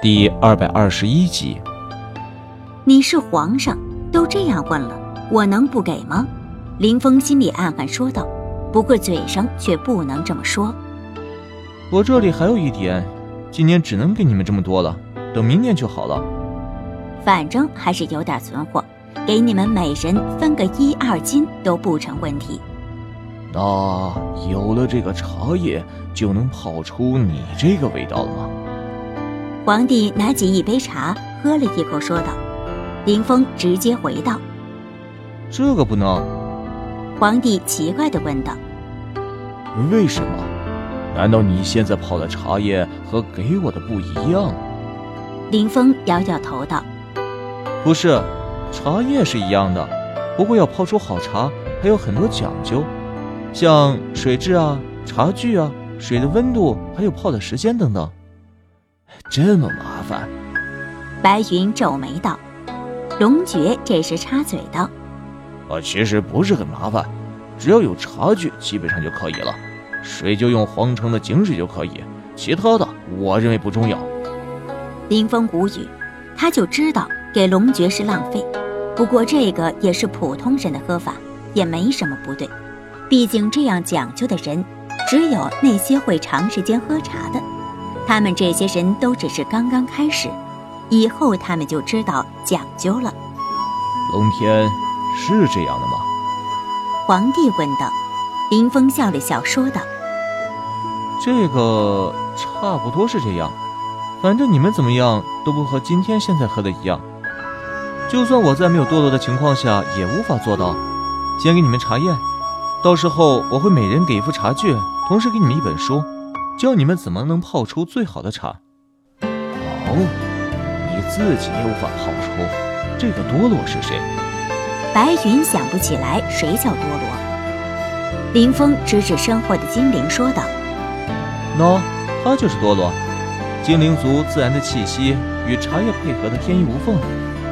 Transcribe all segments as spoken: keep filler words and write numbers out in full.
第二百二十一集。 你是皇上，都这样问了，我能不给吗？林峰心里暗暗说道，不过嘴上却不能这么说。 我这里还有一点，今年只能给你们这么多了，等明年就好了。 反正还是有点存货，给你们每人分个一二斤都不成问题。 那有了这个茶叶，就能泡出你这个味道了吗？ 皇帝拿起一杯茶，喝了一口，说道。林峰直接回道： 这个不能。 皇帝奇怪地问道： 为什么？难道你现在泡的茶叶和给我的不一样？ 林峰摇摇头道： 不是，茶叶是一样的，不过要泡出好茶还有很多讲究，像水质啊、茶具啊、水的温度还有泡的时间等等。这么麻烦？ 白云皱眉道。龙爵这时插嘴道： 啊，其实不是很麻烦，只要有茶具基本上就可以了，水就用皇城的井水就可以，其他的我认为不重要。 林峰无语，他就知道给龙爵是浪费，不过这个也是普通人的喝法，也没什么不对，毕竟这样讲究的人只有那些会长时间喝茶的，他们这些人都只是刚刚开始，以后他们就知道讲究了。 龙天是这样的吗？ 皇帝问道。林峰笑了笑说道： 这个差不多是这样，反正你们怎么样都不和今天现在喝的一样，就算我在没有堕落的情况下也无法做到。先给你们茶叶，到时候我会每人给一副茶具，同时给你们一本书，教你们怎么能泡出最好的茶。哦，你自己也无法泡出，这个多罗是谁？ 白云想不起来谁叫多罗。林峰指指身后的精灵说道： 喏，他就是多罗，精灵族自然的气息与茶叶配合的天衣无缝。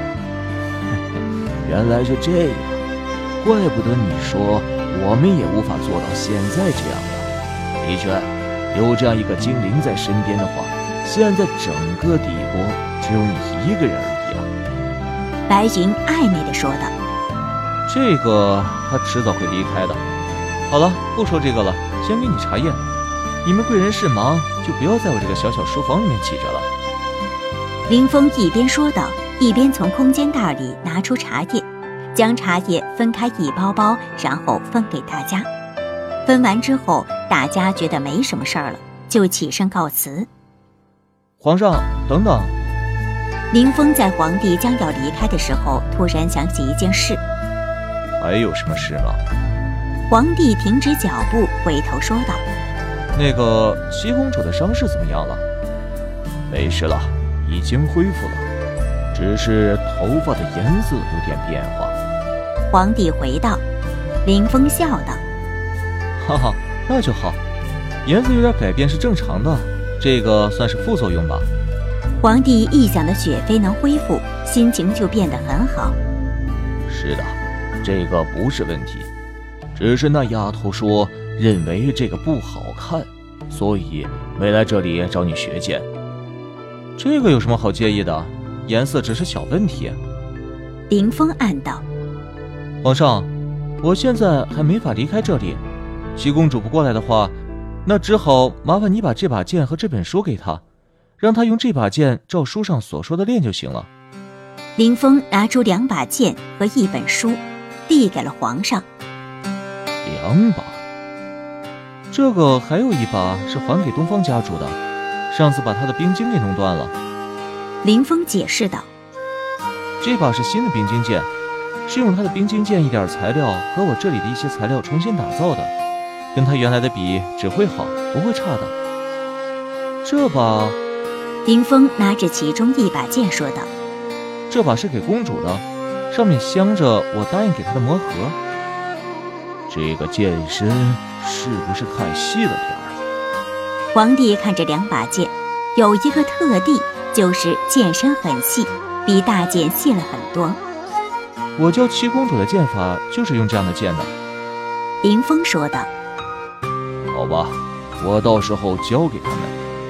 原来是这样，怪不得你说我们也无法做到现在这样的。的确，有这样一个精灵在身边的话，现在整个帝国只有你一个人而已啊。 白云暧昧地说道： 这个他迟早会离开的。好了，不说这个了，先给你茶叶。你们贵人事忙，就不要在我这个小小书房里面挤着了。 林峰一边说道，一边从空间袋里拿出茶叶，将茶叶分开一包包，然后分给大家。分完之后，大家觉得没什么事儿了，就起身告辞。 皇上，等等。 林峰在皇帝将要离开的时候，突然想起一件事。 还有什么事吗？ 皇帝停止脚步，回头说道： 那个七公主的伤势怎么样了？ 没事了，已经恢复了，只是头发的颜色有点变化。 皇帝回道。林峰笑道： 哈哈，那就好，颜色有点改变是正常的，这个算是副作用吧。 皇帝一想到雪妃能恢复，心情就变得很好。 是的，这个不是问题，只是那丫头说认为这个不好看，所以没来这里找你学剑。 这个有什么好介意的？颜色只是小问题。 林峰暗道： 皇上，我现在还没法离开这里，七公主不过来的话，那只好麻烦你把这把剑和这本书给她，让她用这把剑照书上所说的练就行了。 林峰拿出两把剑和一本书，递给了皇上。 两把？ 这个还有一把是还给东方家主的，上次把他的冰晶给弄断了。 林峰解释道： 这把是新的冰晶剑，是用他的冰晶剑一点材料和我这里的一些材料重新打造的，跟他原来的比只会好不会差的。这把…… 林峰拿着其中一把剑说道： 这把是给公主的，上面镶着我答应给她的魔盒。 这个剑身是不是太细了点儿？ 皇帝看着两把剑，有一个特地就是剑身很细，比大剑细了很多。 我教七公主的剑法就是用这样的剑的。 林峰说道。 好吧，我到时候教给他们。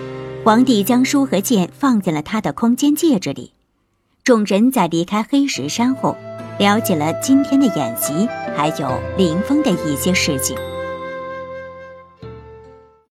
皇帝将书和剑放进了他的空间戒指里。众人在离开黑石山后，了解了今天的演习，还有林峰的一些事情。